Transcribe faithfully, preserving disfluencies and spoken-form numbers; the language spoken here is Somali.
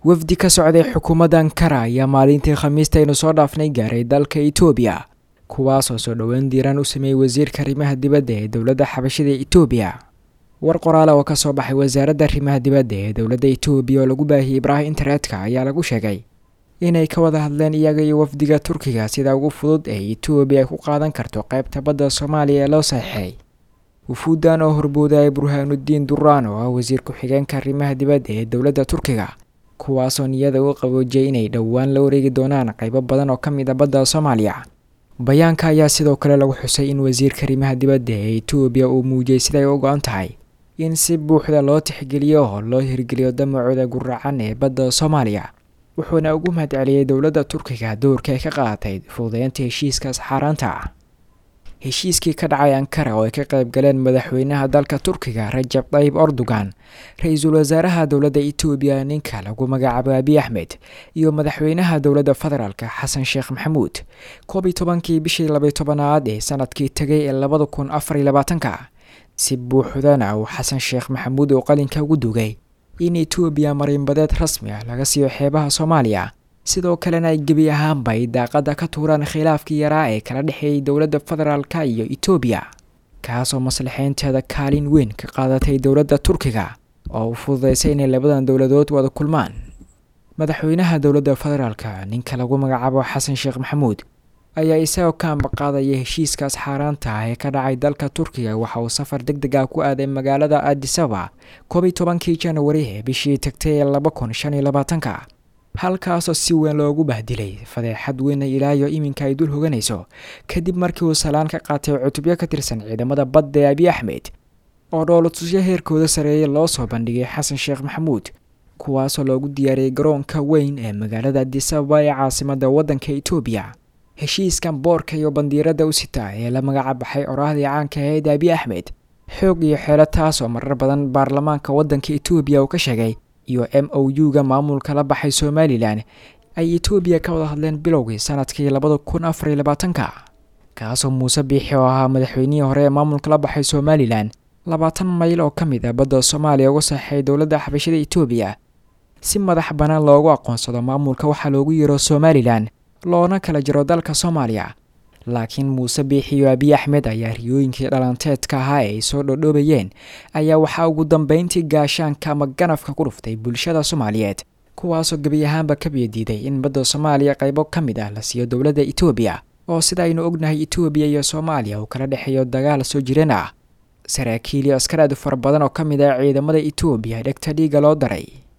wafdi ka socday xukuumadda Ankara ayaa maalintii Khamiista aynu soo dhaafnay gaaray dalka Itoobiya kuwaas oo soo dhaweyn diiran u sameeyay wasiirka arrimaha dibadda ee dowladda Xabashida Itoobiya. war qoraal oo ka soo baxay wasaaradda arrimaha dibadda ee dowladda Itoobiya oo lagu baahiyay baraha internetka ayaa lagu sheegay inay ka wada hadleen iyaga iyo wafdiga Turkiga sida ugu fudud ee Itoobiya ku qaadan karto qaybta badda Soomaaliya ee loo saxeexay. wufuudan oo horbooday Burhanuddin Durraan oo ah wasiir ku-xigeenka arrimaha dibadda ee dowladda Turkiga kuwaas oo niyada u qaboojiyay inay dhawaan la wareegi doonaan qaybo badan oo ka mid ah badda Soomaaliya. bayaanka ayaa sidoo kale lagu xusay in wasiirka arrimaha dibadda ee Itoobiya uu muujiyay sida ay u go'an tahay in si buuxda loo tixgeliyo oo loo hirgeliyo damacooda guracan ee badda Soomaaliya. wuxuuna ugu mahadceliyay dowladda Turkiga doorka ay ka qaadatay fududeynta heshiiska saxaraanta. heshiiskii ka dhacay Ankara oo ay ka qayb galeen madaxweynaha dalka Turkiga Rajab Tayyip Erdogan, ra'iisul wasaaraha dowladda Itoobiya ninka lagu magacaabo Abiy Ahmed, iyo madaxweynaha dowladda federaalka Xasan Sheekh Maxamuud koob iyo tobankii bishii laba iyo tobanaad ee sanadkii tagay ee laba kun afar iyo labaatan. si buuxdana uu Xasan Sheekh Maxamuud oo qalinka ugu dugay in Itoobiya marinbadeed rasmi ah laga siiyo xeebaha Soomaaliya, sidoo kalena ay gebi ahaanba ay daaqada ka tuuraan khilaafkii yaraa ee kala dhexeeyay dowladda federaalka iyo Itoobiya, kaas oo maslaxeynteeda kaalin weyn ka qaadatay dowladda Turkiga oo u fududeysay inay labadan dowladood wada kulmaan. madaxweynaha dowladda federaalka ninka lagu magacaabo Xasan Sheekh Maxamuud ayaa isagoo ka ambaqaadaya heshiiskaas xaaraanta ah ee ka dhacay dalka Turkiga waxa uu safar degdeg ah ku aaday magaalada Addis Ababa koob iyo tobankii January ee bishii tagtay ee laba kun shan iyo labaatan. halkaas oo si weyn loogu bahdilay fadeexad weyn ilaa iyo iminka ay dul hoganayso kadib markii uu salaan ka qaatay cutubyo ka tirsan ciidamada badda ee Abiy Ahmed oo dowladda heerkooda sareeyay loo soo bandhigay Xasan Sheekh Maxamuud kuwaas oo loogu diyaariyay garoonka weyn ee magaalada Addis Ababa ee caasimadda waddanka Itoobiya. heshiiskan boorka iyo bandiirada u sita ee la magac baxay orahdii caanka ahayd Abiy Ahmed xoog iyo xeelad taas oo marar badan baarlamaanka waddanka Itoobiya uu ka sheegay iyo M O U-ga maamulka la baxay Somaliland ay Itoobiya ka wada hadleen bilowgii sanadkii laba kun afar iyo labaatan kaas oo Muuse Biixi oo ahaa madaxweynihii hore ee maamulka la baxay Somaliland labaatan mayl oo ka mid ah badda Soomaaliya uga saxeexay dowladda Xabashida Itoobiya si madax banaan loogu aqoonsado maamulka waxa loogu yeero Somaliland loona kala jiro dalka Soomaaliya. laakiin Muuse Biixi iyo Abiy Ahmed ayaa riyooyinkii dhalanteedka ahaa ay soo dhodhoobayeen ayaa waxa ugu dambeyntii gaashaanka ama ganafka ku dhuftay bulshada Soomaaliyeed kuwaas oo gebi ahaanba ka biyadiiday in badda Soomaaliya qaybo ka mid ah la siiyo dowladda Itoobiya oo sida aynu ognahay Itoobiya iyo Soomaaliya uu kala dhexeeyo dagaal soo jireen ah. saraakiil iyo askar aad u fara badan oo ka mid ah ciidamada Itoobiya dhegta dhiiga loo daray.